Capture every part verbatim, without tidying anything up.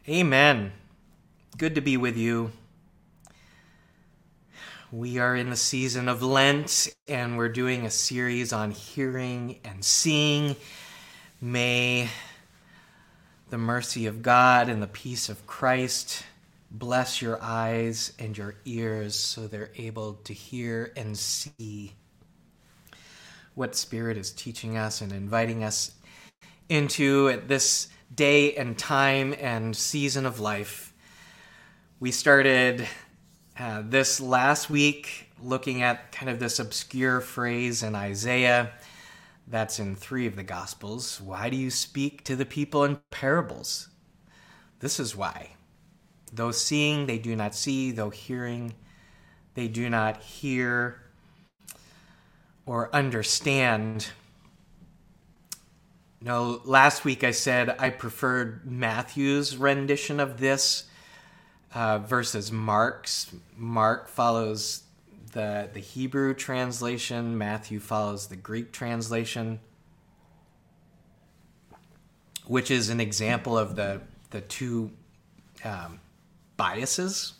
Amen. Good to be with you. We are in the season of Lent, and we're doing a series on hearing and seeing. May the mercy of God and the peace of Christ bless your eyes and your ears so they're able to hear and see what Spirit is teaching us and inviting us into at this day and time and season of life. We started uh, this last week looking at kind of this obscure phrase in Isaiah that's in three of the Gospels. Why do you speak to the people in parables? This is why. Though seeing, they do not see. Though hearing, they do not hear or understand. No, last week I said I preferred Matthew's rendition of this uh, versus Mark's. Mark follows the, the Hebrew translation. Matthew follows the Greek translation, which is an example of the, the two um, biases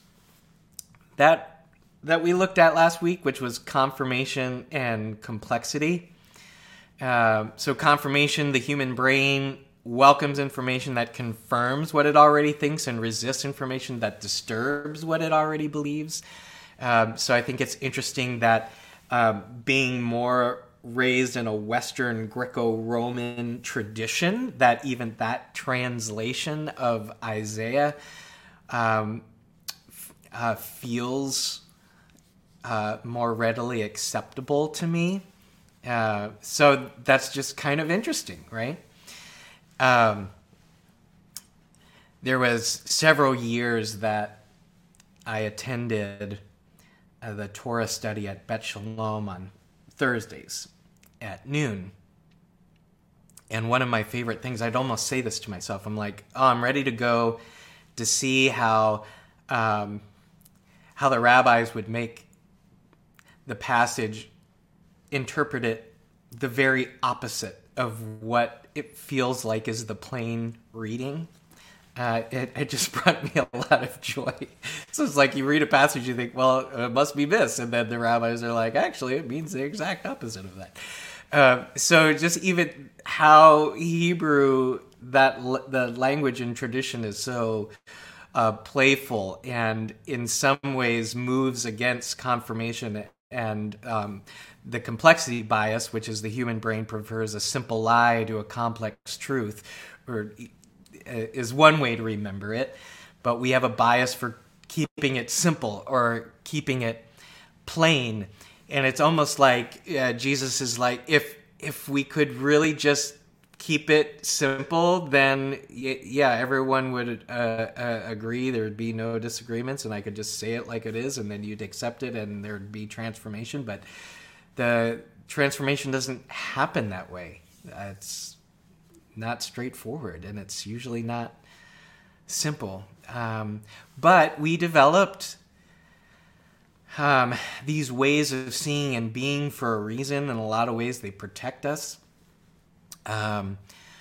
that that we looked at last week, which was confirmation and complexity. Uh, so confirmation, the human brain welcomes information that confirms what it already thinks and resists information that disturbs what it already believes. Um, so I think it's interesting that um, being more raised in a Western Greco-Roman tradition, that even that translation of Isaiah um, f- uh, feels uh, more readily acceptable to me. Uh, so that's just kind of interesting, right? Um, there was several years that I attended uh, the Torah study at Bet Shalom on Thursdays at noon. And one of my favorite things, I'd almost say this to myself, I'm like, oh, I'm ready to go to see how um, how the rabbis would make the passage interpret it the very opposite of what it feels like is the plain reading. Uh, it, it just brought me a lot of joy. So it's like you read a passage, you think, well, it must be this. And then the rabbis are like, actually, it means the exact opposite of that. Uh, so just even how Hebrew, that the language and tradition is so uh, playful and in some ways moves against confirmation and um, the complexity bias, which is the human brain prefers a simple lie to a complex truth, or is one way to remember it. But we have a bias for keeping it simple or keeping it plain. And it's almost like uh, Jesus is like, if if we could really just keep it simple, then y- yeah, everyone would uh, uh, agree. There would be no disagreements, and I could just say it like it is, and then you'd accept it, and there would be transformation. But the transformation doesn't happen that way. Uh, it's not straightforward, and it's usually not simple. Um, but we developed um, these ways of seeing and being for a reason. In a lot of ways, they protect us. Um,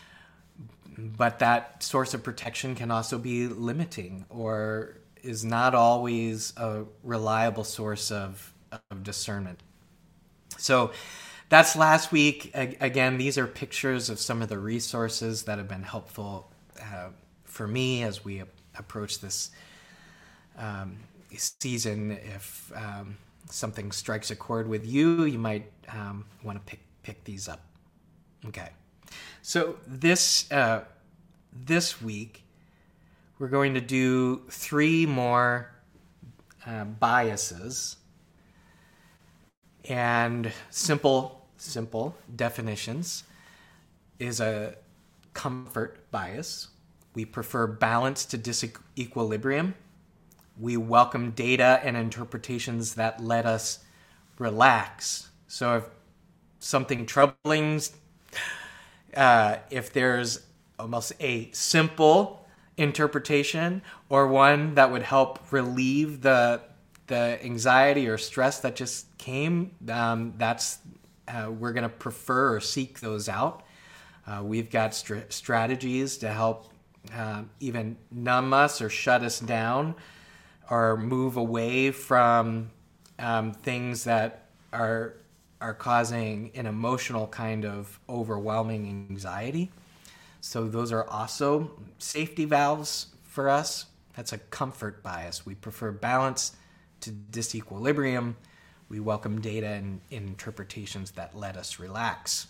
but that source of protection can also be limiting or is not always a reliable source of, of discernment. So that's last week. Again, these are pictures of some of the resources that have been helpful uh, for me as we approach this um, season. If um, something strikes a chord with you, you might um, want to pick pick these up. Okay. So this uh, this week, we're going to do three more uh, biases and simple simple definitions. Is a comfort bias. We prefer balance to disequilibrium. We welcome data and interpretations that let us relax. So if something troubling, uh, if there's almost a simple interpretation or one that would help relieve the the anxiety or stress that just came, um, that's uh, we're going to prefer or seek those out. Uh, we've got str- strategies to help uh, even numb us or shut us down or move away from um, things that are are causing an emotional kind of overwhelming anxiety. So those are also safety valves for us. That's a comfort bias. We prefer balance to disequilibrium. We welcome data and interpretations that let us relax.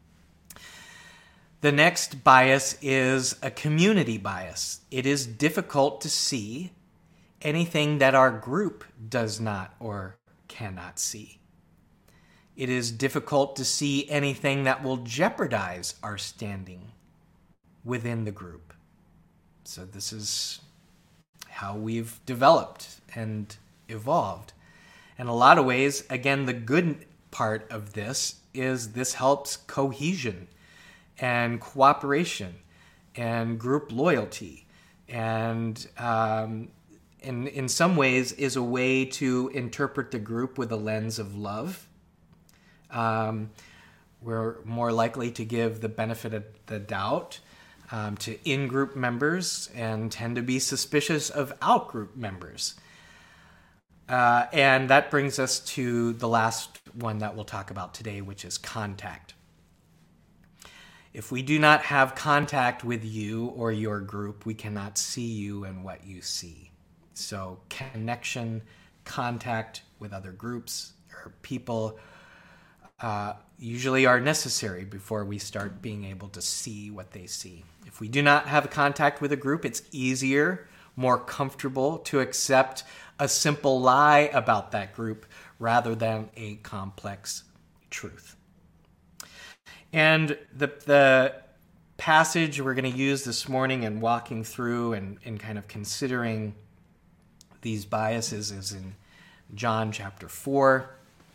The next bias is a community bias. It is difficult to see anything that our group does not or cannot see. It is difficult to see anything that will jeopardize our standing within the group. So this is how we've developed and evolved. In a lot of ways, again, the good part of this is this helps cohesion and cooperation and group loyalty, and um, in, in some ways is a way to interpret the group with a lens of love. Um, we're more likely to give the benefit of the doubt um, to in-group members and tend to be suspicious of out-group members. Uh, and that brings us to the last one that we'll talk about today, which is contact. If we do not have contact with you or your group, we cannot see you and what you see. So connection, contact with other groups or people uh, usually are necessary before we start being able to see what they see. If we do not have contact with a group, it's easier, more comfortable to accept a simple lie about that group rather than a complex truth. And the the passage we're going to use this morning and walking through and, and kind of considering these biases is in John chapter four.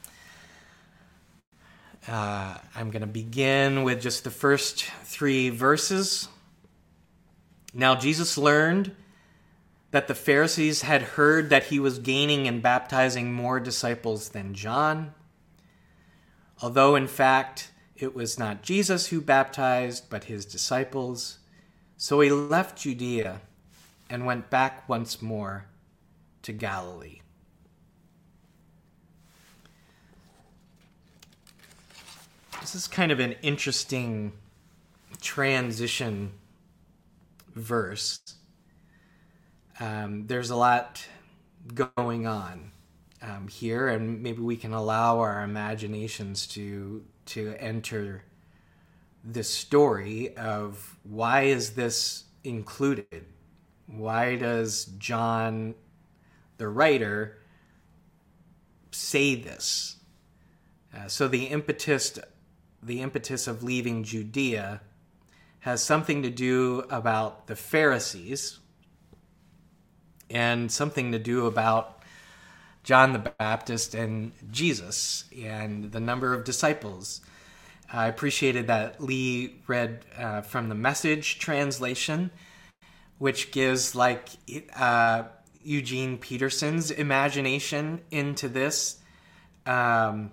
Uh, I'm going to begin with just the first three verses. Now Jesus learned that the Pharisees had heard that he was gaining and baptizing more disciples than John, although in fact it was not Jesus who baptized, but his disciples. So he left Judea and went back once more to Galilee. This is kind of an interesting transition verse. Um, there's a lot going on um, here, and maybe we can allow our imaginations to to enter this story of why is this included? Why does John, the writer, say this? Uh, so the impetus, the impetus of leaving Judea has something to do about the Pharisees and something to do about John the Baptist and Jesus and the number of disciples. I appreciated that Lee read uh, from the Message translation, which gives like uh, Eugene Peterson's imagination into this um,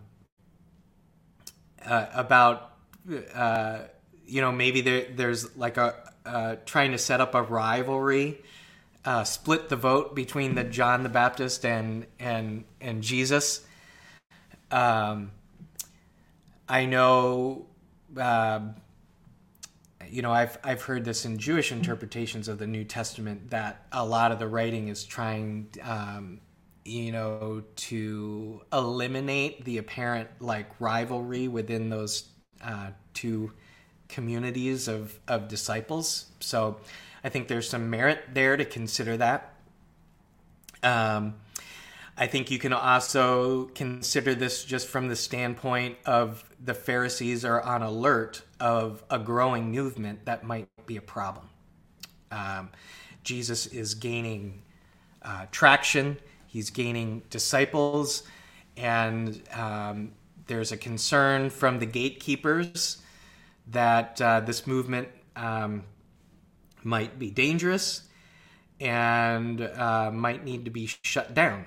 uh, about, uh, you know, maybe there, there's like a uh, trying to set up a rivalry. Uh, split the vote between the John the Baptist and and and Jesus. Um, I know, uh, you know, I've I've heard this in Jewish interpretations of the New Testament that a lot of the writing is trying, um, you know, to eliminate the apparent like rivalry within those uh, two communities of of disciples. So I think there's some merit there to consider that. Um, I think you can also consider this just from the standpoint of the Pharisees are on alert of a growing movement that might be a problem. Um, Jesus is gaining uh, traction. He's gaining disciples. And um, there's a concern from the gatekeepers that uh, this movement um, might be dangerous and uh, might need to be shut down.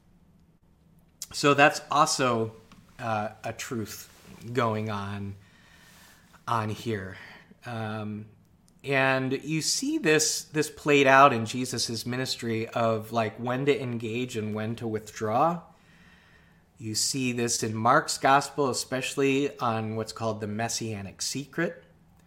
So that's also uh, a truth going on on here. Um, And you see this this played out in Jesus's ministry of like when to engage and when to withdraw. You see this in Mark's gospel, especially on what's called the Messianic secret.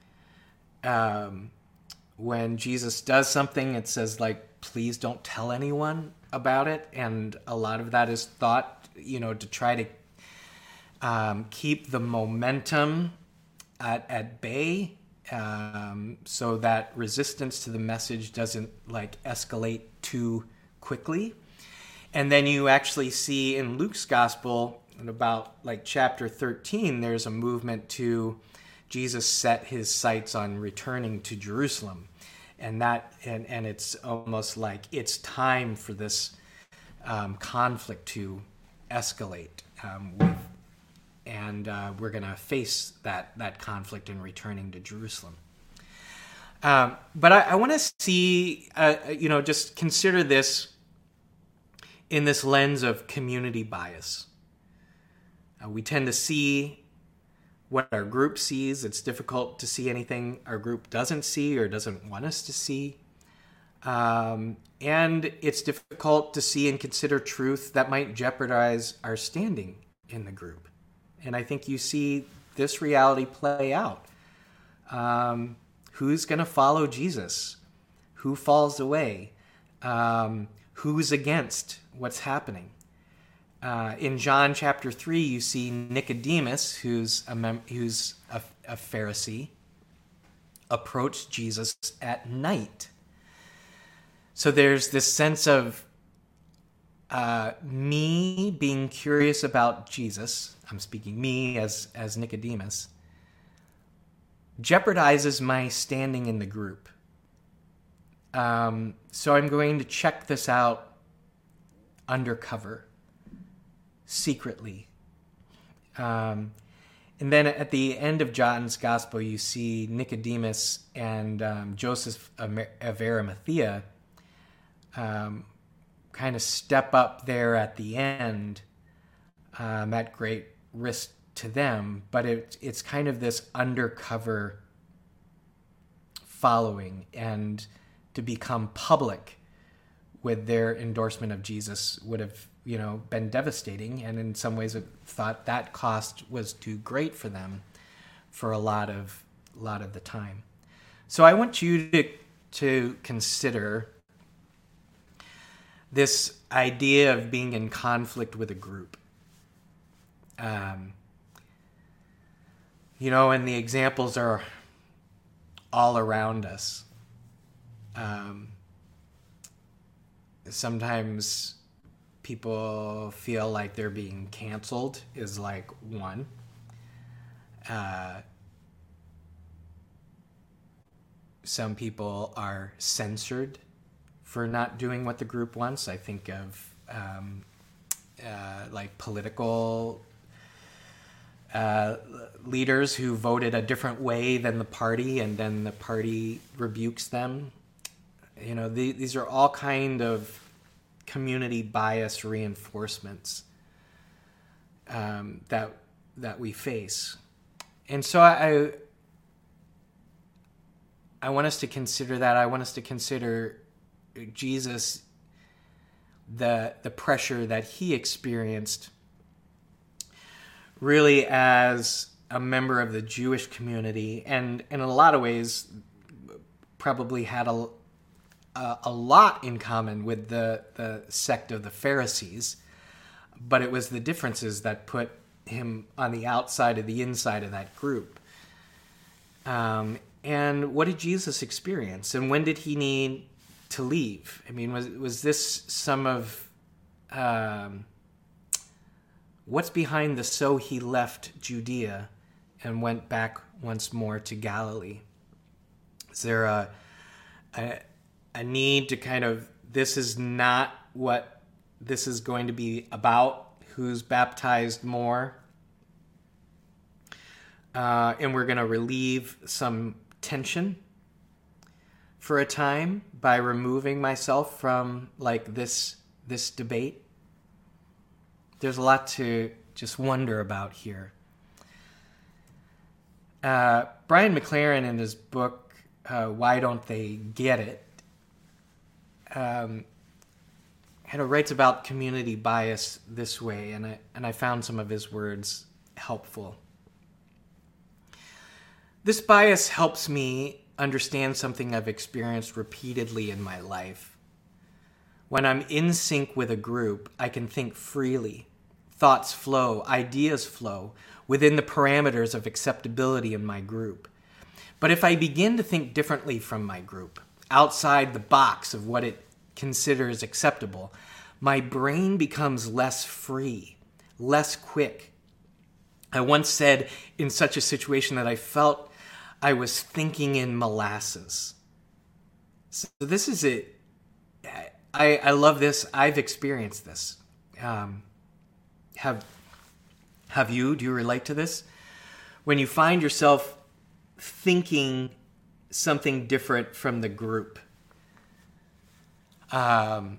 Um, when Jesus does something, it says like, please don't tell anyone about it. And a lot of that is thought, you know, to try to um, keep the momentum at, at bay. Um, so that resistance to the message doesn't like escalate too quickly. And then you actually see in Luke's gospel, in about like chapter thirteen, there's a movement to Jesus set his sights on returning to Jerusalem. And that, and, and it's almost like it's time for this um, conflict to escalate um, with And uh, we're going to face that that conflict in returning to Jerusalem. Um, but I, I want to see, uh, you know, just consider this in this lens of community bias. Uh, we tend to see what our group sees. It's difficult to see anything our group doesn't see or doesn't want us to see. Um, and it's difficult to see and consider truth that might jeopardize our standing in the group. And I think you see this reality play out. Um, who's going to follow Jesus? Who falls away? Um, who's against what's happening? Uh, in John chapter three, you see Nicodemus, who's a, mem- who's a, a Pharisee, approach Jesus at night. So there's this sense of uh, me being curious about Jesus. I'm speaking me as, as Nicodemus, jeopardizes my standing in the group. Um, so I'm going to check this out undercover, secretly. Um, and then at the end of John's gospel, you see Nicodemus and um, Joseph of Arimathea um, kind of step up there at the end um, at great risk to them, but it, it's kind of this undercover following, and to become public with their endorsement of Jesus would have, you know, been devastating, and in some ways I thought that cost was too great for them for a lot of a lot of the time. So I want you to to consider this idea of being in conflict with a group. Um, you know, and the examples are all around us. Um, sometimes people feel like they're being canceled is like one. Uh, some people are censored for not doing what the group wants. I think of um, uh, like political uh, leaders who voted a different way than the party, and then the party rebukes them. You know, the, these are all kind of community bias reinforcements um, that that we face. And so I I want us to consider that. I want us to consider Jesus, the the pressure that he experienced really as a member of the Jewish community, and, and in a lot of ways probably had a, a, a lot in common with the, the sect of the Pharisees, but it was the differences that put him on the outside of the inside of that group. Um, and what did Jesus experience? And when did he need to leave? I mean, was was this some of um, what's behind the "so he left Judea and went back once more to Galilee"? Is there a a, a need to kind of, this is not what this is going to be about, who's baptized more? Uh, and we're going to relieve some tension for a time by removing myself from like this this debate. There's a lot to just wonder about here. Uh, Brian McLaren, in his book uh, why don't they get it? Um, Haddo writes about community bias this way, and I, and I found some of his words helpful. This bias helps me understand something I've experienced repeatedly in my life. When I'm in sync with a group, I can think freely. Thoughts flow, ideas flow, within the parameters of acceptability in my group. But if I begin to think differently from my group, outside the box of what it considers acceptable, my brain becomes less free, less quick. I once said in such a situation that I felt I was thinking in molasses. So this is it. I, I love this. I've experienced this. Um, have, have you? Do you relate to this? When you find yourself thinking something different from the group, um,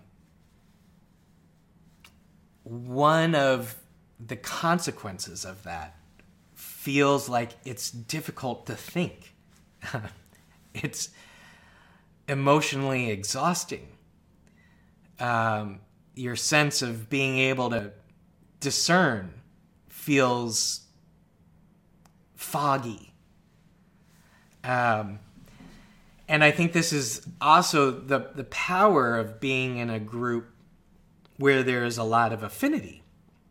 one of the consequences of that feels like it's difficult to think. It's emotionally exhausting. Um, your sense of being able to discern feels foggy. Um, and I think this is also the, the power of being in a group where there's a lot of affinity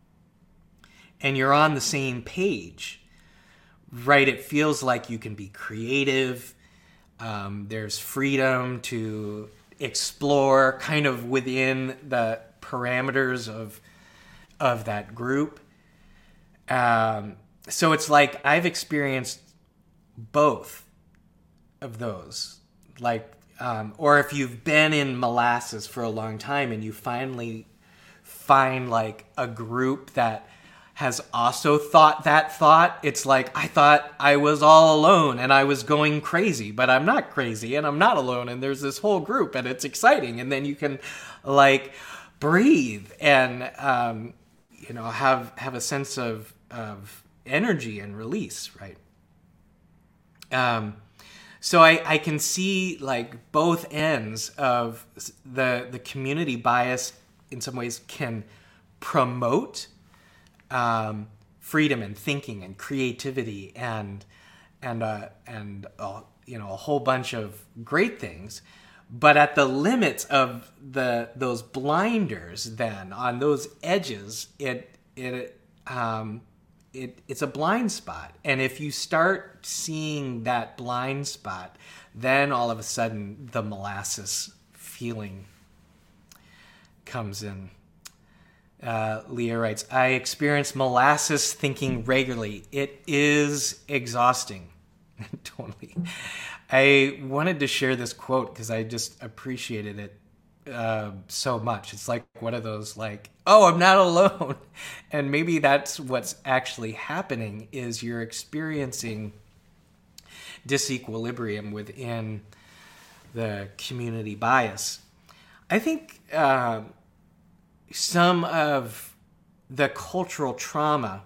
and you're on the same page, right? It feels like you can be creative. Um, there's freedom to explore kind of within the parameters of, of that group. Um, so it's like I've experienced both of those. Like, um, or if you've been in molasses for a long time and you finally find like a group that has also thought that thought, it's like, I thought I was all alone and I was going crazy, but I'm not crazy and I'm not alone and there's this whole group and it's exciting. And then you can like breathe and, um, you know, have, have a sense of, of energy and release, right? Um, so I, I can see like both ends of the, the community bias in some ways can promote um, freedom and thinking and creativity and and uh, and uh, you know, a whole bunch of great things, but at the limits of the those blinders, then on those edges, it it um, it it's a blind spot, and if you start seeing that blind spot, then all of a sudden the molasses feeling comes in. Uh, Leah writes, I experience molasses thinking regularly. It is exhausting. Totally. I wanted to share this quote because I just appreciated it uh, so much. It's like one of those like, oh, I'm not alone. And maybe that's what's actually happening is you're experiencing disequilibrium within the community bias. I think uh, some of the cultural trauma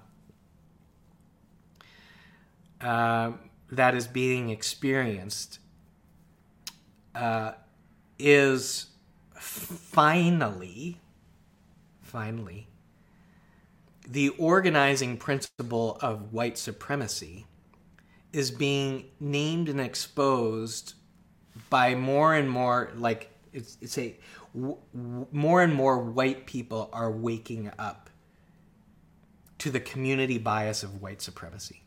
uh, that is being experienced uh, is finally, finally, the organizing principle of white supremacy is being named and exposed by more and more, like, it's, it's a, w- w- more and more white people are waking up to the community bias of white supremacy.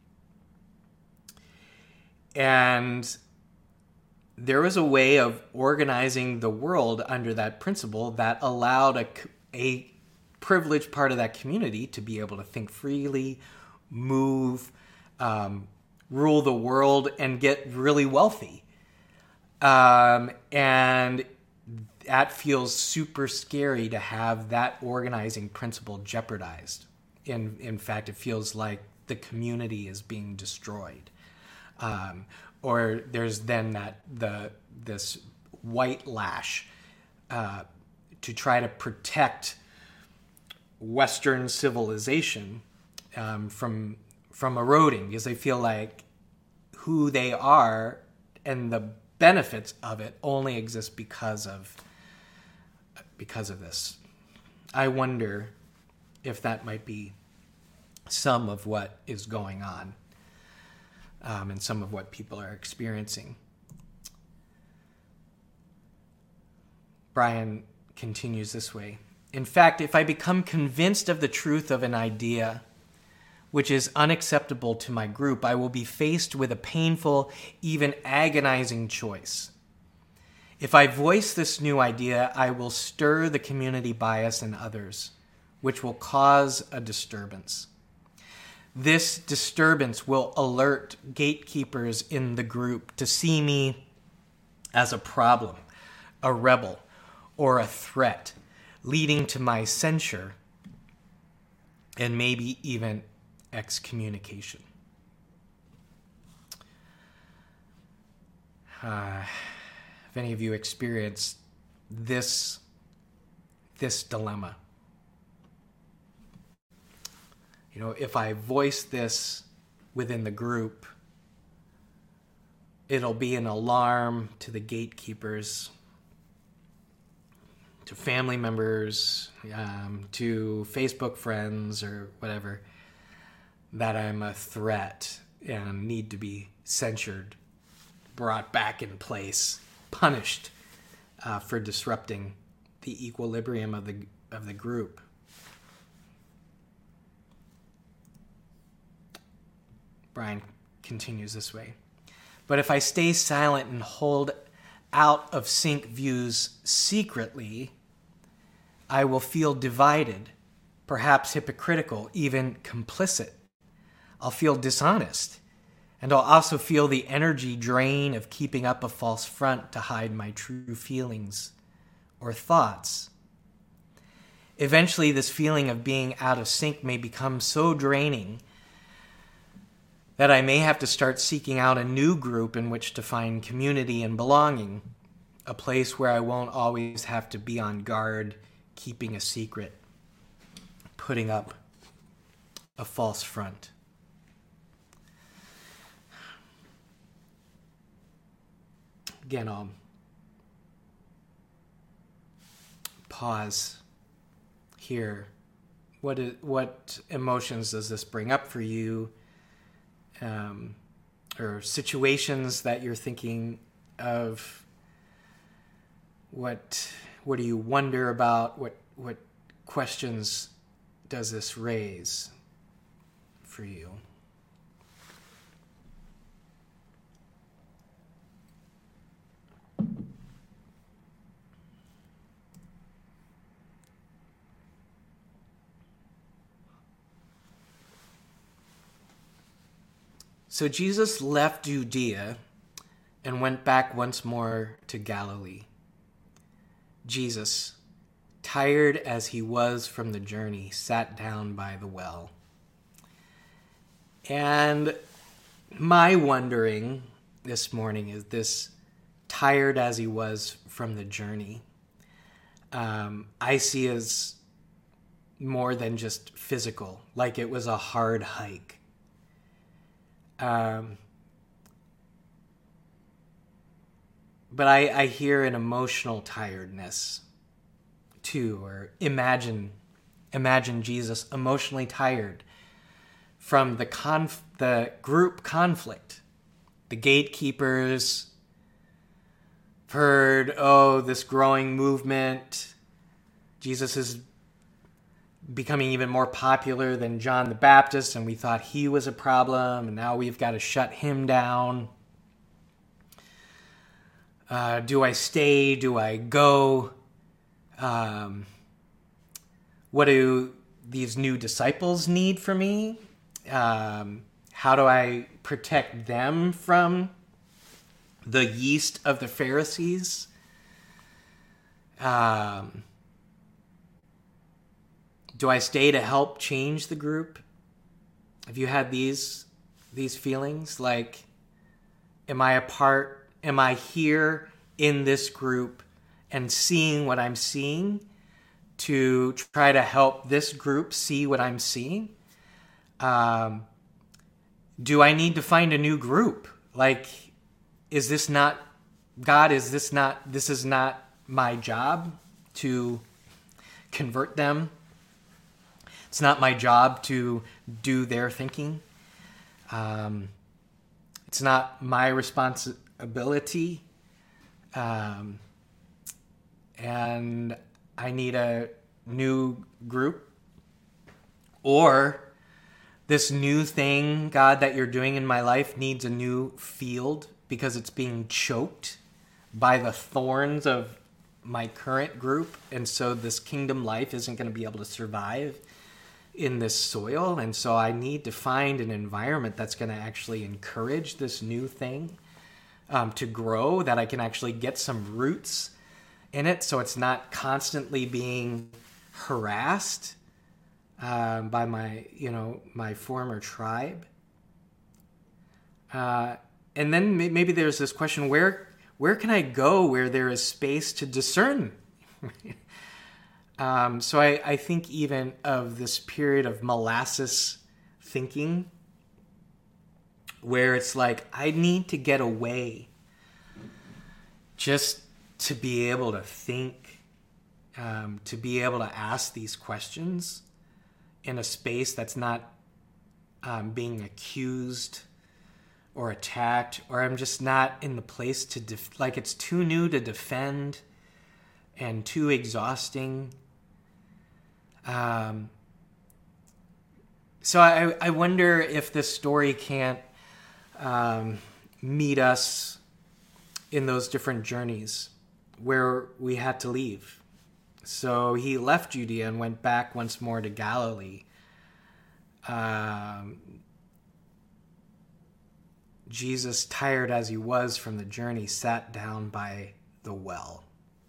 And there was a way of organizing the world under that principle that allowed a, a privileged part of that community to be able to think freely, move, um, rule the world, and get really wealthy. Um, and that feels super scary to have that organizing principle jeopardized. In, in fact, it feels like the community is being destroyed. Um, or there's then that the this white lash uh, to try to protect Western civilization um, from from eroding, because they feel like who they are and the benefits of it only exist because of because of this. I wonder if that might be some of what is going on, um, and some of what people are experiencing. Brian continues this way. In fact, if I become convinced of the truth of an idea which is unacceptable to my group, I will be faced with a painful, even agonizing choice. If I voice this new idea, I will stir the community bias in others, which will cause a disturbance. This disturbance will alert gatekeepers in the group to see me as a problem, a rebel, or a threat, leading to my censure and maybe even excommunication. Uh, if any of you experienced this, this dilemma, you know, if I voice this within the group, it'll be an alarm to the gatekeepers, to family members, um, to Facebook friends or whatever, that I'm a threat and need to be censured, brought back in place, punished uh, for disrupting the equilibrium of the of the group. Brian continues this way. But if I stay silent and hold out of sync views secretly, I will feel divided, perhaps hypocritical, even complicit. I'll feel dishonest, and I'll also feel the energy drain of keeping up a false front to hide my true feelings or thoughts. Eventually, this feeling of being out of sync may become so draining that I may have to start seeking out a new group in which to find community and belonging, a place where I won't always have to be on guard, keeping a secret, putting up a false front. Again, I'll pause here. What is, what emotions does this bring up for you? Um, or situations that you're thinking of? What what do you wonder about? What what questions does this raise for you? So Jesus left Judea and went back once more to Galilee. Jesus, tired as he was from the journey, sat down by the well. And my wondering this morning is this: tired as he was from the journey, um, I see as more than just physical, like it was a hard hike. Um, but I, I hear an emotional tiredness too, or imagine, imagine Jesus emotionally tired from the conf, the group conflict. The gatekeepers heard, oh, this growing movement. Jesus is becoming even more popular than John the Baptist, and we thought he was a problem, and now we've got to shut him down. Uh, do I stay? Do I go? Um, what do these new disciples need from me? Um, how do I protect them from the yeast of the Pharisees? Um... Do I stay to help change the group? Have you had these these feelings? Like, am I a part? Am I here in this group and seeing what I'm seeing to try to help this group see what I'm seeing? Um, do I need to find a new group? Like, is this not, God, is this not, this is not my job to convert them? It's not my job to do their thinking. Um, it's not my responsibility. Um, and I need a new group. Or this new thing, God, that you're doing in my life needs a new field because it's being choked by the thorns of my current group. And so this kingdom life isn't going to be able to survive in this soil. And so I need to find an environment that's going to actually encourage this new thing um, to grow, that I can actually get some roots in it so it's not constantly being harassed uh, by my, you know, my former tribe. Uh, and then maybe there's this question, where where can I go where there is space to discern? Um, so I, I think even of this period of molasses thinking, where it's like, I need to get away just to be able to think, um, to be able to ask these questions in a space that's not um, being accused or attacked, or I'm just not in the place to, def- like it's too new to defend and too exhausting. Um, so I, I wonder if this story can't um, meet us in those different journeys where we had to leave. So he left Judea and went back once more to Galilee. Um, Jesus, tired as he was from the journey, sat down by the well.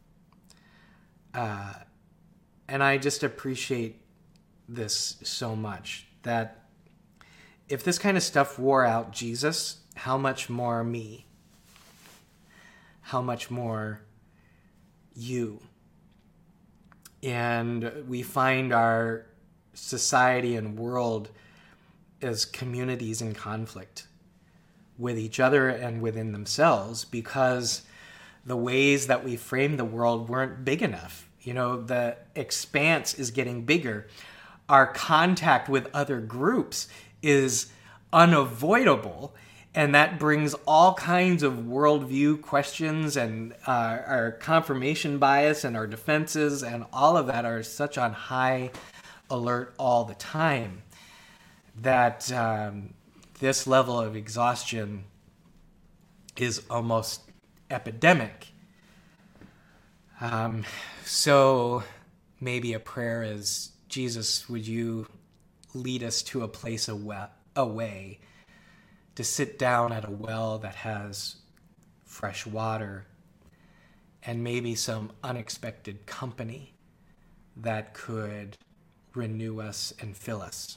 Uh, And I just appreciate this so much, that if this kind of stuff wore out Jesus, how much more me? How much more you? And we find our society and world as communities in conflict with each other and within themselves because the ways that we frame the world weren't big enough. You know, the expanse is getting bigger. Our contact with other groups is unavoidable. And that brings all kinds of worldview questions, and uh, our confirmation bias and our defenses and all of that are such on high alert all the time that um, this level of exhaustion is almost epidemic. Um, so maybe a prayer is, Jesus, would you lead us to a place away, to sit down at a well that has fresh water and maybe some unexpected company that could renew us and fill us.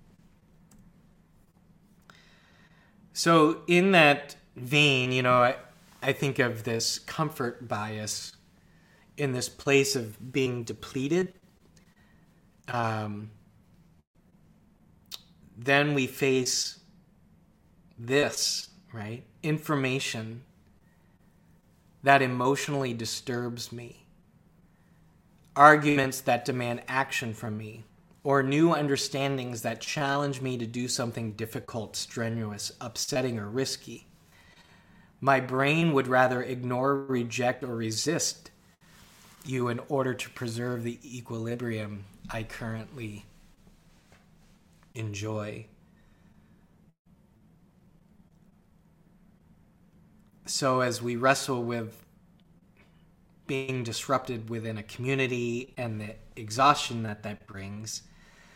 So in that vein, you know, I, I think of this comfort bias in this place of being depleted. Um, then we face this, right? Information that emotionally disturbs me. Arguments that demand action from me. Or new understandings that challenge me to do something difficult, strenuous, upsetting, or risky. My brain would rather ignore, reject, or resist you in order to preserve the equilibrium I currently enjoy. So as we wrestle with being disrupted within a community and the exhaustion that that brings,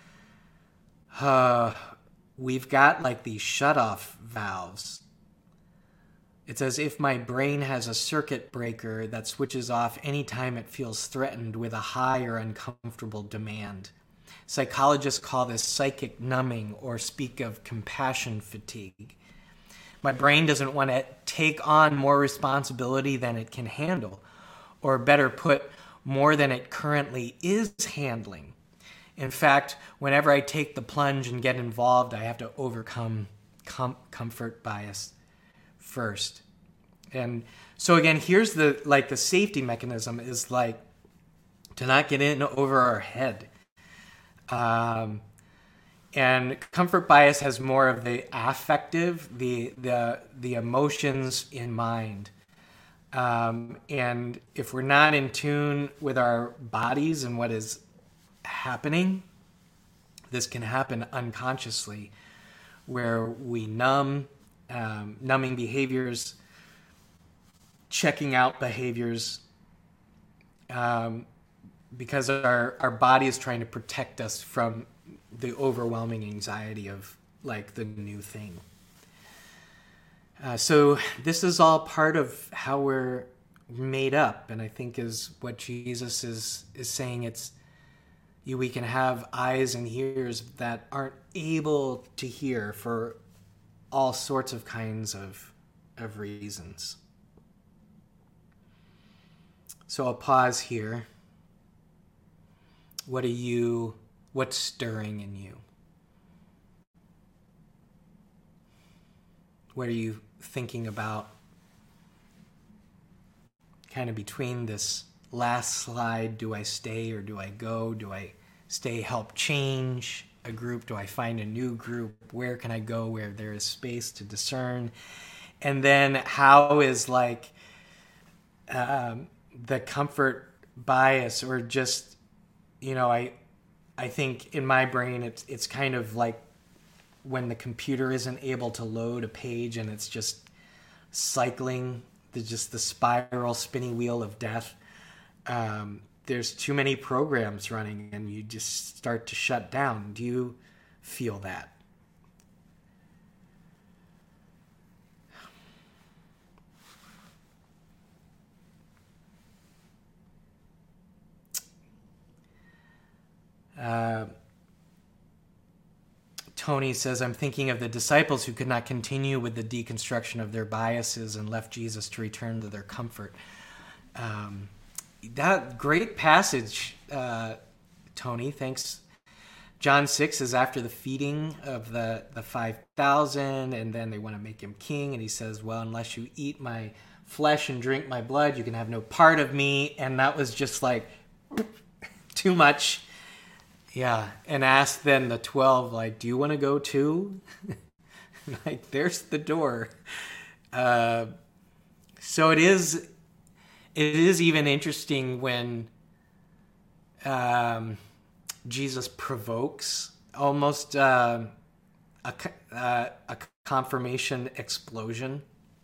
uh, we've got like these shut-off valves. It's as if my brain has a circuit breaker that switches off anytime it feels threatened with a high or uncomfortable demand. Psychologists call this psychic numbing or speak of compassion fatigue. My brain doesn't want to take on more responsibility than it can handle, or better put, more than it currently is handling. In fact, whenever I take the plunge and get involved, I have to overcome com- comfort bias first. And so again, here's the like the safety mechanism is like to not get in over our head. Um, and comfort bias has more of the affective, the the the emotions in mind. Um, and if we're not in tune with our bodies and what is happening, this can happen unconsciously, where we numb, um, numbing behaviors, checking out behaviors, um, because our, our body is trying to protect us from the overwhelming anxiety of like the new thing. Uh, so this is all part of how we're made up, and I think is what Jesus is is saying. It's you, we can have eyes and ears that aren't able to hear for all sorts of kinds of of reasons. So I'll pause here. What are you? What's stirring in you? What are you thinking about kind of between this last slide? Do I stay or do I go? Do I stay, help change a group? Do I find a new group? Where can I go where there is space to discern? And then how is like um, the comfort bias, or just, you know, I I think in my brain it's it's kind of like when the computer isn't able to load a page and it's just cycling, the just the spiral spinning wheel of death. Um, there's too many programs running and you just start to shut down. Do you feel that? Uh, Tony says, I'm thinking of the disciples who could not continue with the deconstruction of their biases and left Jesus to return to their comfort. Um, that great passage, uh, Tony, thanks. John six is after the feeding of the, the five thousand, and then they want to make him king, and he says, well, unless you eat my flesh and drink my blood, you can have no part of me. And that was just like too much. Yeah, and ask then the twelve, like, do you want to go too? Like, there's the door. Uh, so it is, it is even interesting when um, Jesus provokes almost uh, a, uh, a confirmation explosion.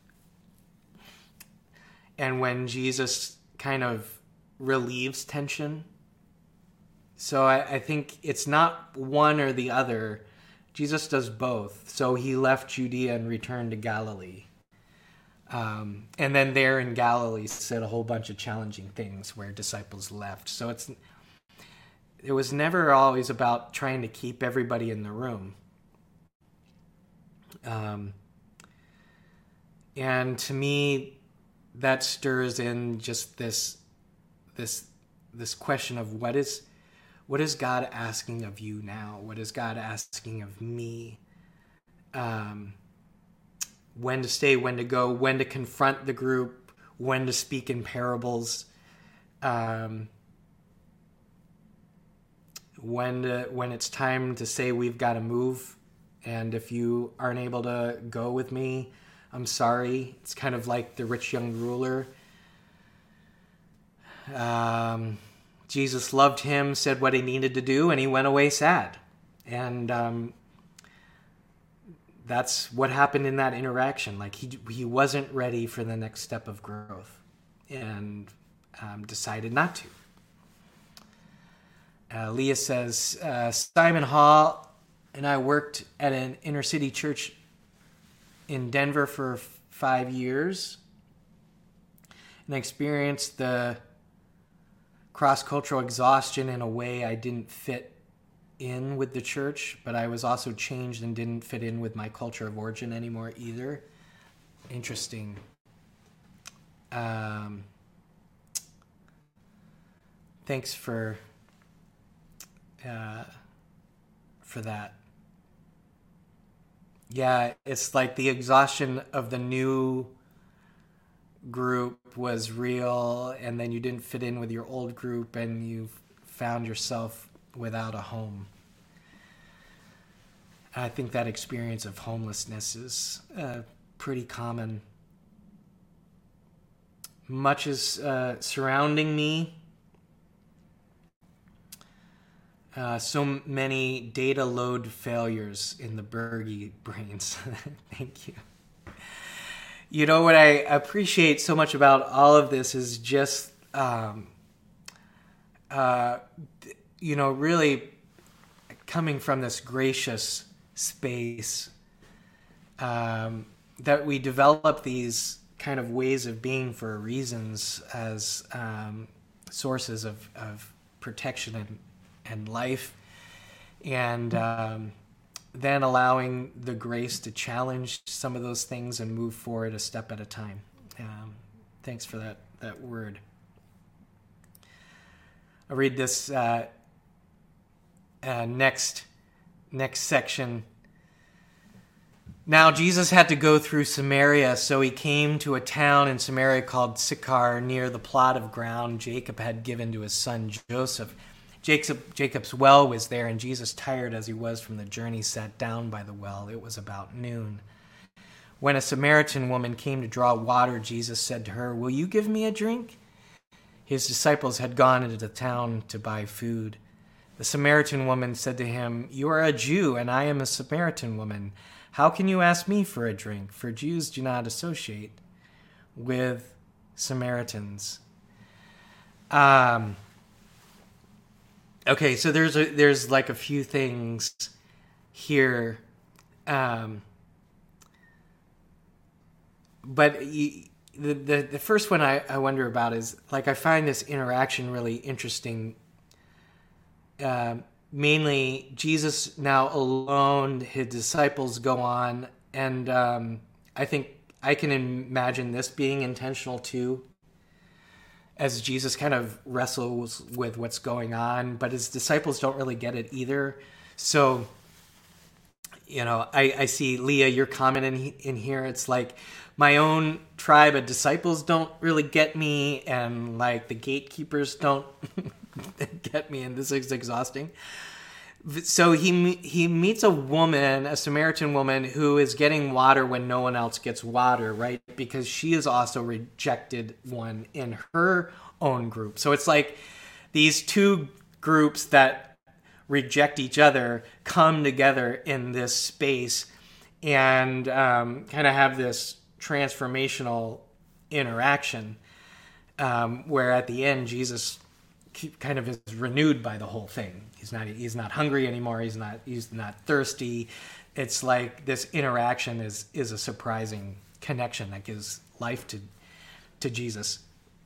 And when Jesus kind of relieves tension. So I, I think it's not one or the other. Jesus does both. So he left Judea and returned to Galilee. Um, and then there in Galilee said a whole bunch of challenging things where disciples left. So it's it was never always about trying to keep everybody in the room. Um, and to me, that stirs in just this this this question of what is what is God asking of you now? What is God asking of me? Um, when to stay, when to go, when to confront the group, when to speak in parables, um, when to, when it's time to say we've got to move, and if you aren't able to go with me, I'm sorry. It's kind of like the rich young ruler. Um, Jesus loved him, said what he needed to do, and he went away sad. And um, that's what happened in that interaction. Like he he wasn't ready for the next step of growth, and um, decided not to. Uh, Leah says, uh, Simon Hall and I worked at an inner city church in Denver for f- five years, and I experienced the cross-cultural exhaustion in a way I didn't fit in with the church, but I was also changed and didn't fit in with my culture of origin anymore either. Interesting. Um, thanks for uh, for that. Yeah, it's like the exhaustion of the new group was real, and then you didn't fit in with your old group, and you found yourself without a home. I think that experience of homelessness is uh, pretty common. Much is uh, surrounding me. Uh, so many data load failures in the Berge brains. Thank you. You know what I appreciate so much about all of this is just, um, uh, you know, really coming from this gracious space, um, that we develop these kind of ways of being for reasons as um, sources of, of protection and, and life, and um, then allowing the grace to challenge some of those things and move forward a step at a time. Um, thanks for that that word. I'll read this uh, uh, next next section. Now Jesus had to go through Samaria, so he came to a town in Samaria called Sychar, near the plot of ground Jacob had given to his son Joseph. Jacob, Jacob's well was there, and Jesus, tired as he was from the journey, sat down by the well. It was about noon. When a Samaritan woman came to draw water, Jesus said to her, "Will you give me a drink?" His disciples had gone into the town to buy food. The Samaritan woman said to him, "You are a Jew, and I am a Samaritan woman. How can you ask me for a drink? For Jews do not associate with Samaritans." Um... Okay, so there's a, there's like a few things here, um, but you, the, the the first one I, I wonder about is, like, I find this interaction really interesting. Uh, mainly, Jesus now alone, his disciples go on, and um, I think I can imagine this being intentional too, as Jesus kind of wrestles with what's going on, but his disciples don't really get it either. So, you know, I, I see, Leah, your comment in, in here, it's like, my own tribe of disciples don't really get me, and like the gatekeepers don't get me, and this is exhausting. So he he meets a woman, a Samaritan woman, who is getting water when no one else gets water, right? Because she is also rejected one in her own group. So it's like these two groups that reject each other come together in this space and um, kind of have this transformational interaction, um, where at the end Jesus kind of is renewed by the whole thing. He's not he's not hungry anymore. He's not he's not thirsty. It's like this interaction is is a surprising connection that gives life to to Jesus.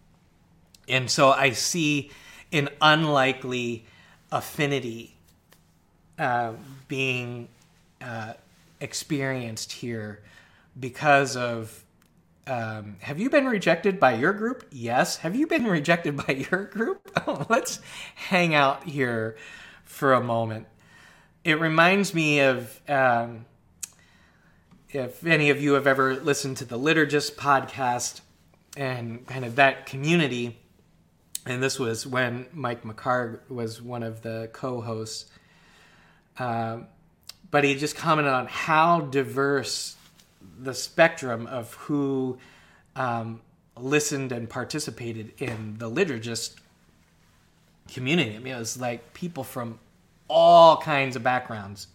And so I see an unlikely affinity uh, being uh, experienced here because of. Um, have you been rejected by your group? Yes. Have you been rejected by your group? Oh, let's hang out here for a moment. It reminds me of, um, if any of you have ever listened to the Liturgist podcast and kind of that community, and this was when Mike McCarg was one of the co-hosts, uh, but he just commented on how diverse the spectrum of who um, listened and participated in the Liturgist community. I mean, it was like people from all kinds of backgrounds.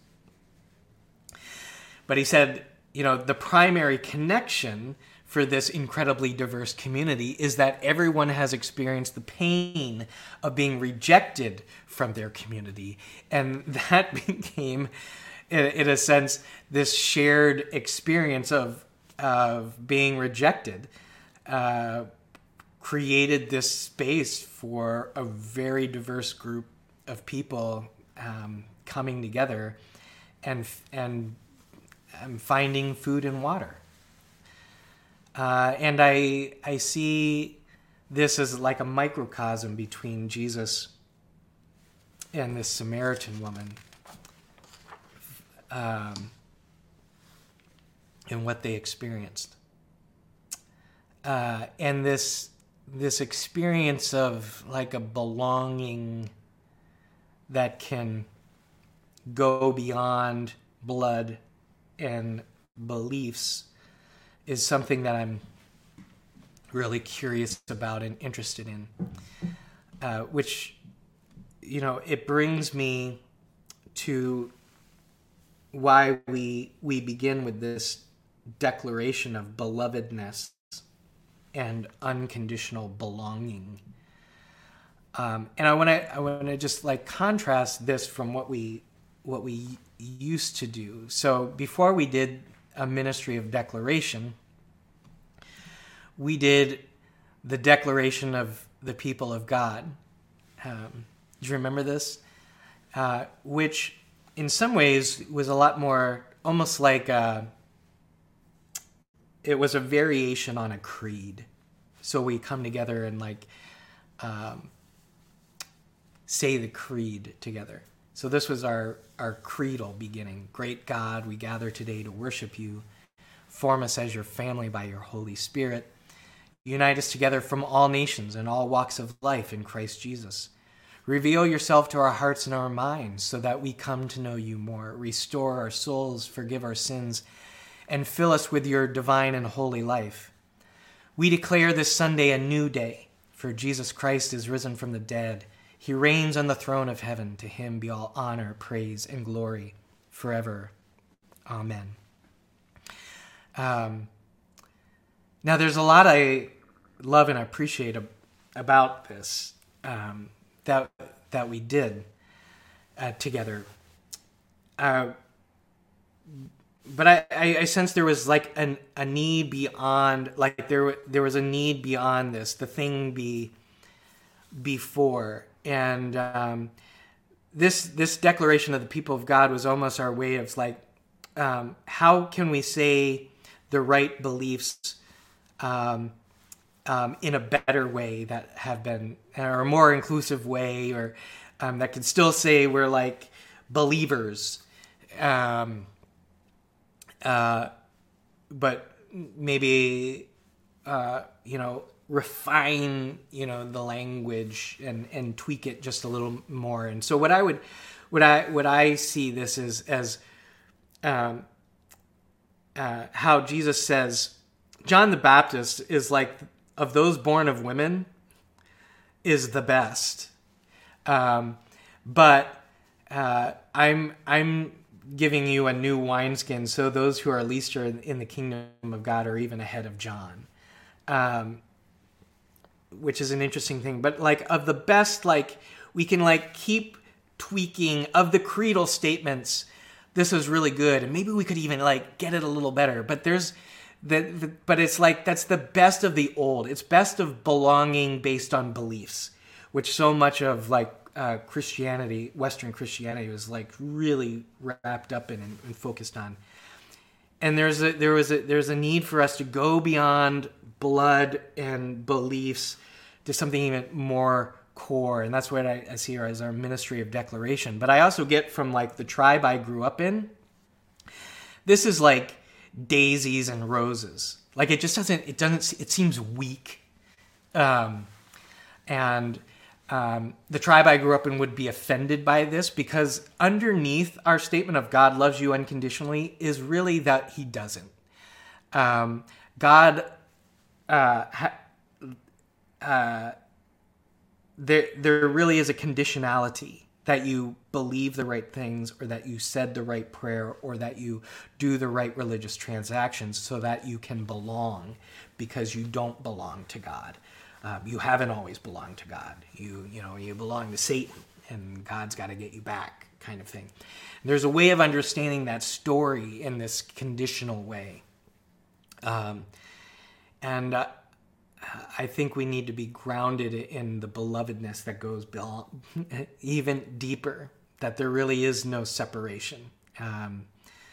But he said, you know, the primary connection for this incredibly diverse community is that everyone has experienced the pain of being rejected from their community. And that became, in, in a sense, this shared experience of of being rejected, uh, created this space for a very diverse group of people um, coming together and and, and finding food and water. Uh, and I I see this as like a microcosm between Jesus and this Samaritan woman, um, and what they experienced. uh, and this this experience of like a belonging that can go beyond blood and beliefs is something that I'm really curious about and interested in, uh, which, you know, it brings me to why we we begin with this declaration of belovedness and unconditional belonging. Um, and I want to I want to just like contrast this from what we what we used to do. So before we did a ministry of declaration, we did the declaration of the people of God. Um, do you remember this? Uh, which in some ways was a lot more almost like a, it was a variation on a creed. So we come together and like um, say the creed together. So this was our, our creedal beginning. Great God, we gather today to worship you. Form us as your family by your Holy Spirit. Unite us together from all nations and all walks of life in Christ Jesus. Reveal yourself to our hearts and our minds so that we come to know you more. Restore our souls, forgive our sins, and fill us with your divine and holy life. We declare this Sunday a new day, for Jesus Christ is risen from the dead. He reigns on the throne of heaven. To him be all honor, praise, and glory forever. Amen. Um, now, there's a lot I love and appreciate ab- about this um, that that we did uh, together. Uh, but I, I, I sense there was like an, a need beyond, like there there was a need beyond this, the thing be before. And um, this this declaration of the people of God was almost our way of like, um, how can we say the right beliefs um, um, in a better way that have been, or a more inclusive way, or um, that can still say we're like believers, um, uh, but maybe uh, you know, refine, you know, the language and, and tweak it just a little more. And so what I would, what I, what I see this is as, um, uh, how Jesus says, John the Baptist is like, of those born of women, is the best. Um, but, uh, I'm, I'm giving you a new wineskin. So those who are least are in the kingdom of God are even ahead of John. Um, which is an interesting thing, but like of the best, like we can like keep tweaking of the creedal statements. This is really good. And maybe we could even like get it a little better, but there's the, the but it's like, that's the best of the old. It's best of belonging based on beliefs, which so much of like uh, Christianity, Western Christianity was like really wrapped up in and, and focused on. And there's a, there was a, there's a need for us to go beyond blood and beliefs to something even more core. And that's what I, I see here as our ministry of declaration. But I also get from like the tribe I grew up in, this is like daisies and roses. Like it just doesn't, it doesn't, it seems weak. Um, and um, the tribe I grew up in would be offended by this, because underneath our statement of God loves you unconditionally is really that he doesn't. Um, God Uh, uh, there, there really is a conditionality that you believe the right things, or that you said the right prayer, or that you do the right religious transactions so that you can belong, because you don't belong to God. Uh, you haven't always belonged to God. You, you know, you belong to Satan, and God's got to get you back, kind of thing. There's a way of understanding that story in this conditional way. Um, And uh, I think we need to be grounded in the belovedness that goes beyond, even deeper, that there really is no separation. Um,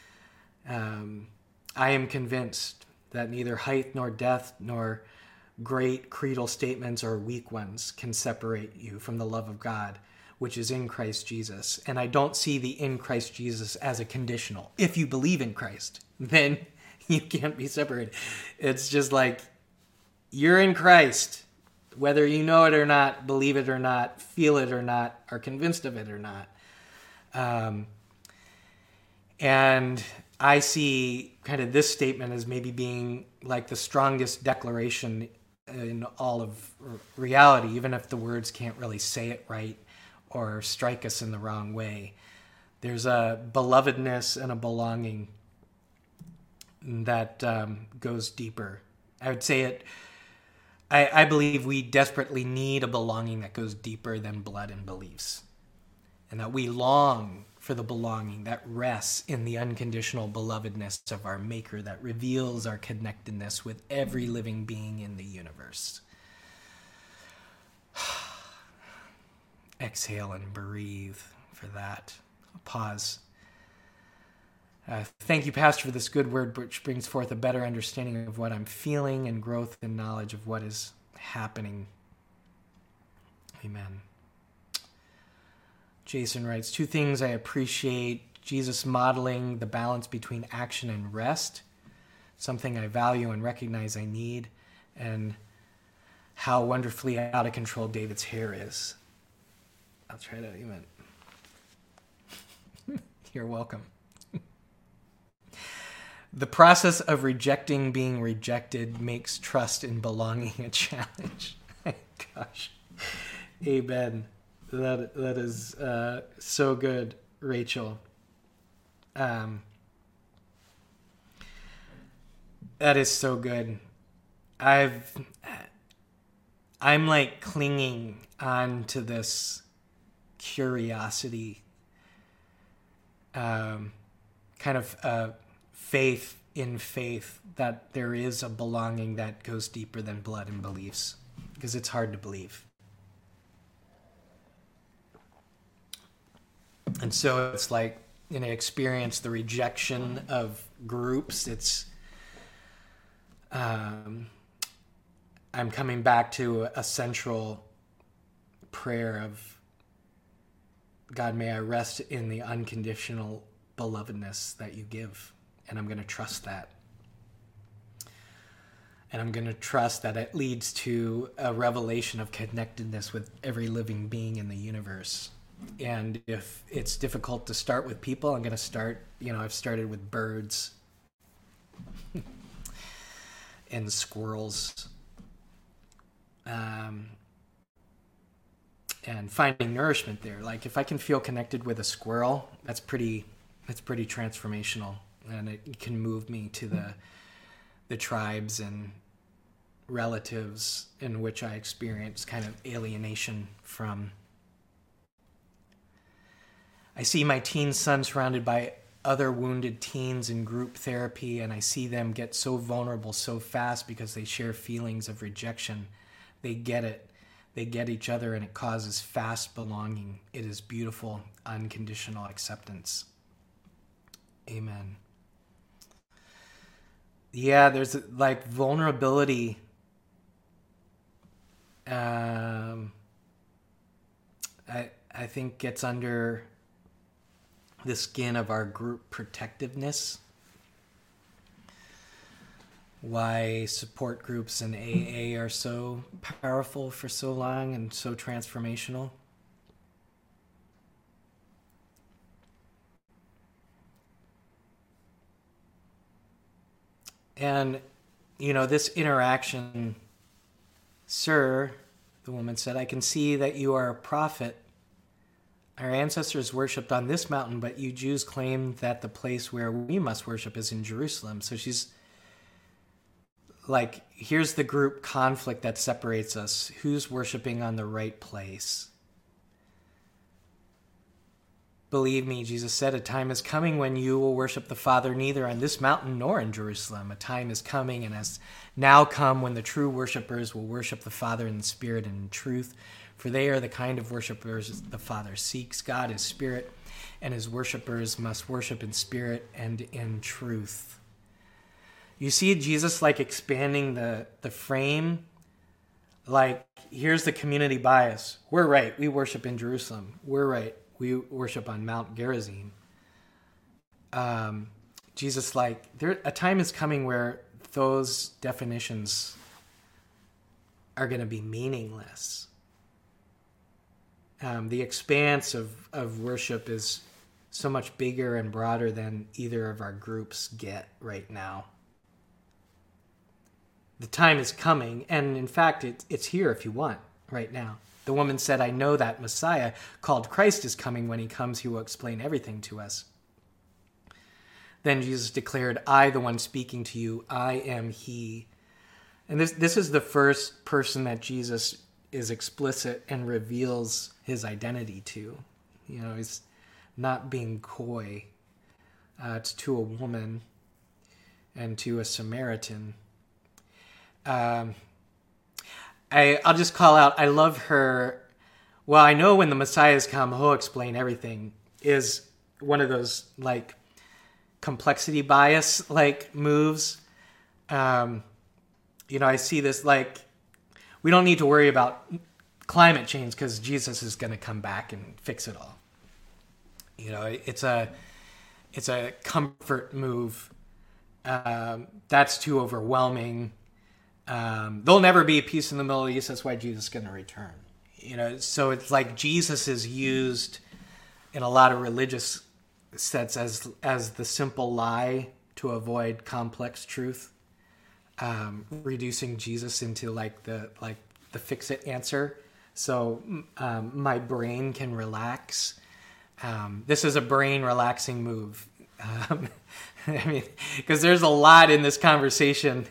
um, I am convinced that neither height nor depth nor great creedal statements or weak ones can separate you from the love of God, which is in Christ Jesus. And I don't see the in Christ Jesus as a conditional. If you believe in Christ, then you can't be separated. It's just like, You're in Christ, whether you know it or not, believe it or not, feel it or not, are convinced of it or not. Um, and I see kind of this statement as maybe being like the strongest declaration in all of reality, even if the words can't really say it right or strike us in the wrong way. There's a belovedness and a belonging that um, goes deeper. I would say it, I, I believe we desperately need a belonging that goes deeper than blood and beliefs. And that we long for the belonging that rests in the unconditional belovedness of our Maker, that reveals our connectedness with every living being in the universe. Exhale and breathe for that. I'll pause. Uh, thank you, Pastor, for this good word, which brings forth a better understanding of what I'm feeling and growth and knowledge of what is happening. Amen. Jason writes, two things I appreciate: Jesus modeling the balance between action and rest, something I value and recognize I need, and how wonderfully out of control David's hair is. I'll try to even. You're welcome. The process of rejecting being rejected makes trust in belonging a challenge. Gosh. Amen. That that is uh, so good, Rachel. Um, that is so good. I've I'm like clinging on to this curiosity, um, kind of uh, faith in faith that there is a belonging that goes deeper than blood and beliefs, because it's hard to believe. And so it's like, in an experience, the rejection of groups, it's, um, I'm coming back to a central prayer of, God, may I rest in the unconditional belovedness that you give. And I'm going to trust that. And I'm going to trust that it leads to a revelation of connectedness with every living being in the universe. And if it's difficult to start with people, I'm going to start, you know, I've started with birds and squirrels. Um, and finding nourishment there. Like if I can feel connected with a squirrel, that's pretty, that's pretty transformational. And it can move me to the, the tribes and relatives in which I experience kind of alienation from. I see my teen son surrounded by other wounded teens in group therapy, and I see them get so vulnerable so fast because they share feelings of rejection. They get it. They get each other, and it causes fast belonging. It is beautiful, unconditional acceptance. Amen. Yeah, there's like vulnerability. Um, I I think gets under the skin of our group protectiveness. Why support groups and A A are so powerful for so long and so transformational. And, you know, this interaction, sir, the woman said, I can see that you are a prophet. Our ancestors worshipped on this mountain, but you Jews claim that the place where we must worship is in Jerusalem. So she's like, here's the group conflict that separates us. Who's worshiping on the right place? Believe me, Jesus said, a time is coming when you will worship the Father neither on this mountain nor in Jerusalem. A time is coming and has now come when the true worshipers will worship the Father in spirit and in truth. For they are the kind of worshipers the Father seeks. God is spirit, and his worshipers must worship in spirit and in truth. You see Jesus like expanding the, the frame. Like, here's the community bias. We're right. We worship in Jerusalem. We're right. We worship on Mount Gerizim. Um, Jesus, like, there, a time is coming where those definitions are going to be meaningless. Um, the expanse of, of worship is so much bigger and broader than either of our groups get right now. The time is coming, and in fact, it, it's here if you want, right now. The woman said, I know that Messiah, called Christ, is coming. When he comes, he will explain everything to us. Then Jesus declared, I, the one speaking to you, I am he. And this, this is the first person that Jesus is explicit and reveals his identity to. You know, he's not being coy. Uh, it's to a woman and to a Samaritan. Um, I, I'll just call out, I love her, well, I know when the Messiah's come, he'll explain everything, is one of those, like, complexity bias, like, moves. Um, you know, I see this, like, we don't need to worry about climate change because Jesus is going to come back and fix it all. You know, it's a, it's a comfort move. Um, that's too overwhelming. Um, there'll never be peace in the Middle East. That's why Jesus is going to return. You know, so it's like Jesus is used in a lot of religious sets as as the simple lie to avoid complex truth, um, reducing Jesus into like the like the fix-it answer. So um, my brain can relax. Um, this is a brain relaxing move. Um, I mean, because there's a lot in this conversation.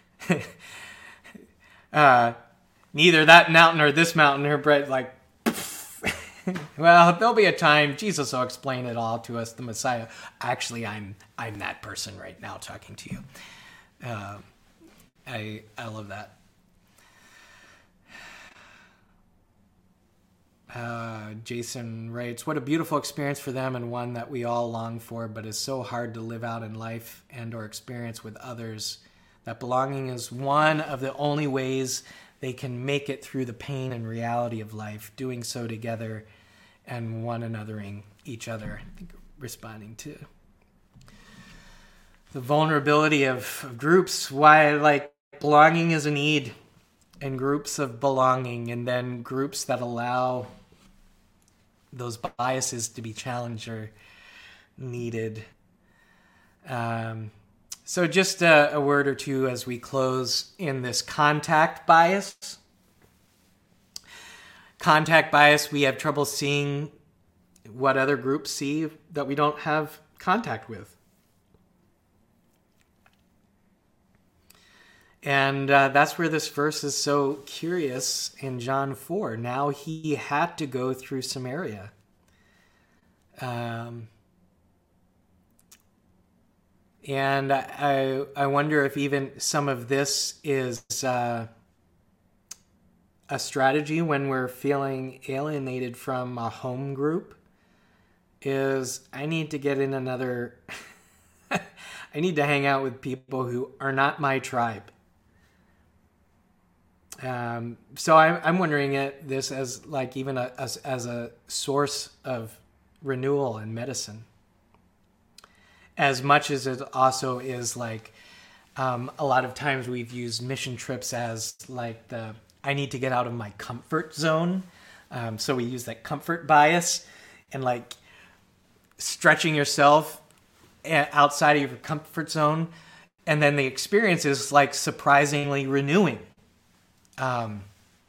Uh, neither that mountain or this mountain are bread, like, well, there'll be a time Jesus will explain it all to us, the Messiah. Actually, I'm I'm that person right now talking to you. Uh, I I love that. Uh, Jason writes, what a beautiful experience for them, and one that we all long for, but is so hard to live out in life and or experience with others. That belonging is one of the only ways they can make it through the pain and reality of life, doing so together and one anothering each other. I think responding to the vulnerability of, of groups, why like belonging is a need, and groups of belonging, and then groups that allow those biases to be challenged or needed. Um, So just a, a word or two as we close in this contact bias. Contact bias, we have trouble seeing what other groups see that we don't have contact with. And uh, that's where this verse is so curious in John four. Now he had to go through Samaria. Um... And I I wonder if even some of this is uh, a strategy when we're feeling alienated from a home group, is I need to get in another, I need to hang out with people who are not my tribe. Um, so I'm, I'm wondering at this as like even a, as, as a source of renewal and medicine. As much as it also is like, um, a lot of times we've used mission trips as like the, I need to get out of my comfort zone. Um, so we use that comfort bias and like stretching yourself outside of your comfort zone. And then the experience is like surprisingly renewing. Um,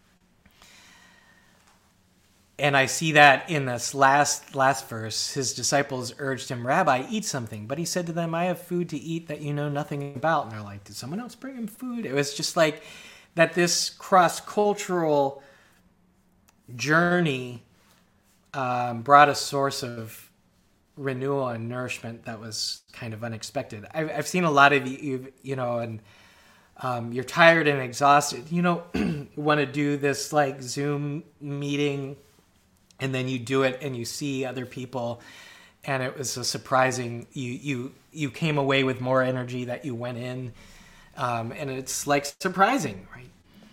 And I see that in this last last verse. His disciples urged him, Rabbi, eat something. But he said to them, I have food to eat that you know nothing about. And they're like, did someone else bring him food? It was just like that this cross-cultural journey um, brought a source of renewal and nourishment that was kind of unexpected. I've, I've seen a lot of you, you know, and um, you're tired and exhausted. You know, want to do this like Zoom meeting, and then you do it and you see other people, and it was a surprising, you you you came away with more energy that you went in, um, and it's like surprising, right?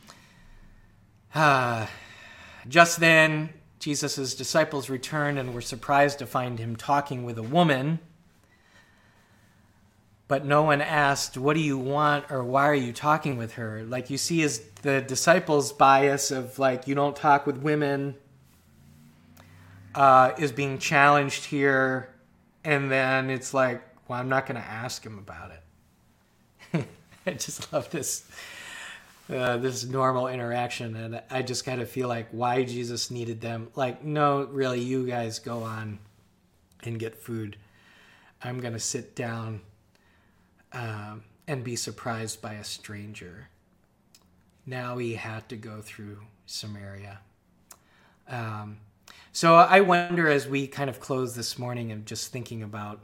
Uh, just then, Jesus' disciples returned and were surprised to find him talking with a woman. but no one asked, what do you want, or why are you talking with her? Like, you see as the disciples' bias of, like, you don't talk with women uh, is being challenged here. And then it's like, well, I'm not going to ask him about it. I just love this uh, this normal interaction. And I just kind of feel like why Jesus needed them. Like, no, really, you guys go on and get food. I'm going to sit down um, and be surprised by a stranger. Now he had to go through Samaria. Um, so I wonder, as we kind of close this morning and just thinking about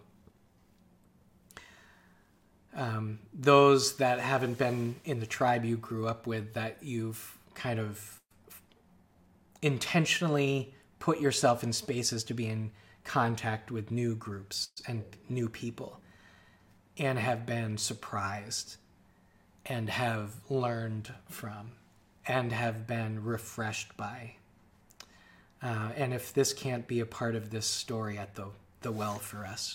um, those that haven't been in the tribe you grew up with, that you've kind of intentionally put yourself in spaces to be in contact with new groups and new people, and have been surprised and have learned from and have been refreshed by. Uh, and if this can't be a part of this story at the, the well for us.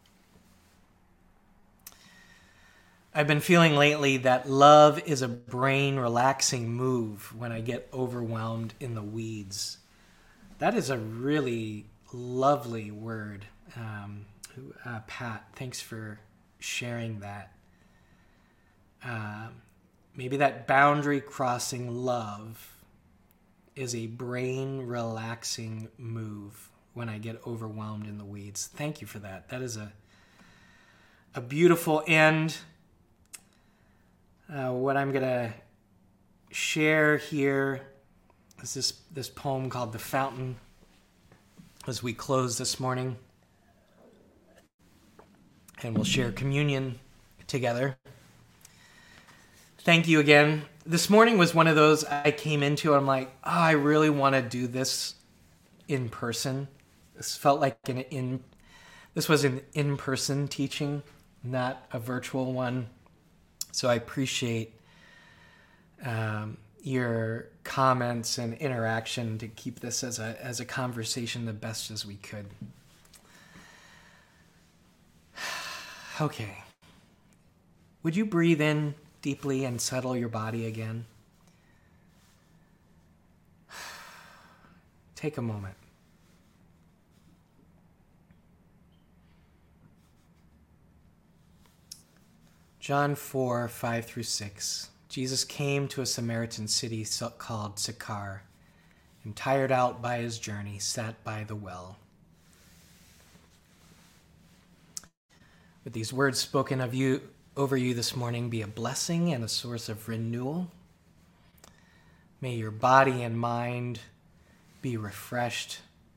I've been feeling lately that love is a brain-relaxing move when I get overwhelmed in the weeds. That is a really lovely word. Um, uh, Pat, thanks for sharing that. Um, maybe that boundary-crossing love is a brain-relaxing move when I get overwhelmed in the weeds. Thank you for that. That is a a beautiful end. Uh, what I'm going to share here is this, this poem called The Fountain as we close this morning. And we'll share communion together. Thank you again. This morning was one of those I came into, I'm like, oh, I really want to do this in person. This felt like an in, this was an in-person teaching, not a virtual one. So I appreciate um, your comments and interaction to keep this as a as a conversation the best as we could. Okay. Would you breathe in deeply and settle your body again? Take a moment. John four, five through six. Jesus came to a Samaritan city called Sychar, and tired out by his journey, sat by the well. With these words spoken of you over you this morning be a blessing and a source of renewal. May your body and mind be refreshed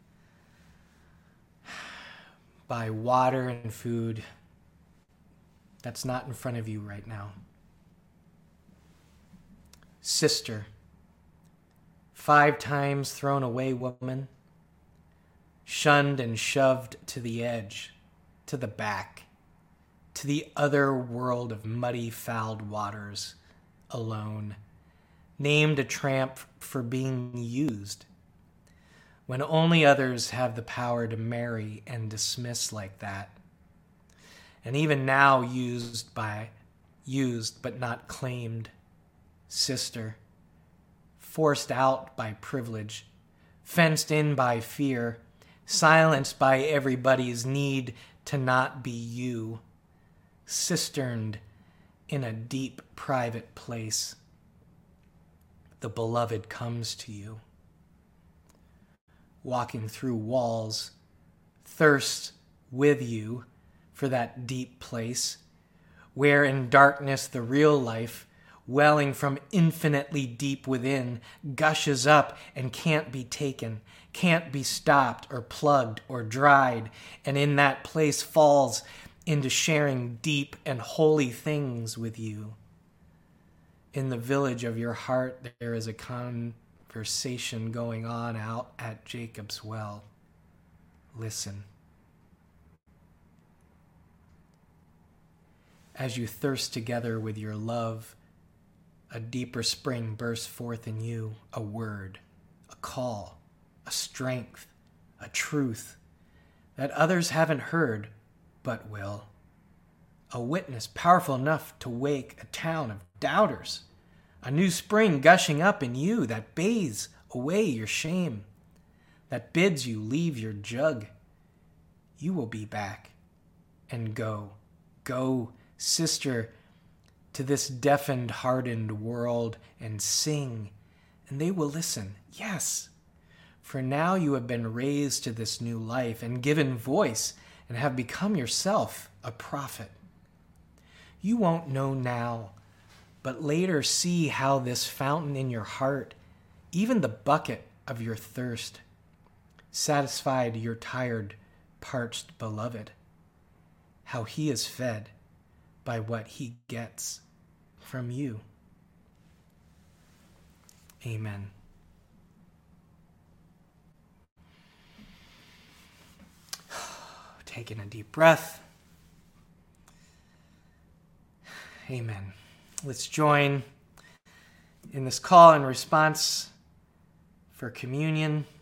by water and food that's not in front of you right now. Sister, five times thrown away woman, shunned and shoved to the edge, to the back, to the other world of muddy, fouled waters, alone, named a tramp for being used, when only others have the power to marry and dismiss like that. And even now used by, used but not claimed, sister, forced out by privilege, fenced in by fear, silenced by everybody's need to not be you, cisterned in a deep private place. The beloved comes to you, walking through walls, thirsts with you for that deep place, where in darkness the real life, welling from infinitely deep within, gushes up and can't be taken, can't be stopped or plugged or dried, and in that place falls into sharing deep and holy things with you. In the village of your heart, there is a conversation going on out at Jacob's well. Listen. As you thirst together with your love, a deeper spring bursts forth in you, a word, a call, a strength, a truth that others haven't heard but will. a witness powerful enough to wake a town of doubters, a new spring gushing up in you that bathes away your shame, that bids you leave your jug. You will be back and go, go, sister, to this deafened, hardened world and sing, and they will listen, yes, for now you have been raised to this new life and given voice and have become yourself a prophet. You won't know now, but later see how this fountain in your heart, even the bucket of your thirst, satisfied your tired, parched beloved, how he is fed by what he gets from you. Amen. Taking a deep breath. Amen. Let's join in this call and response for communion.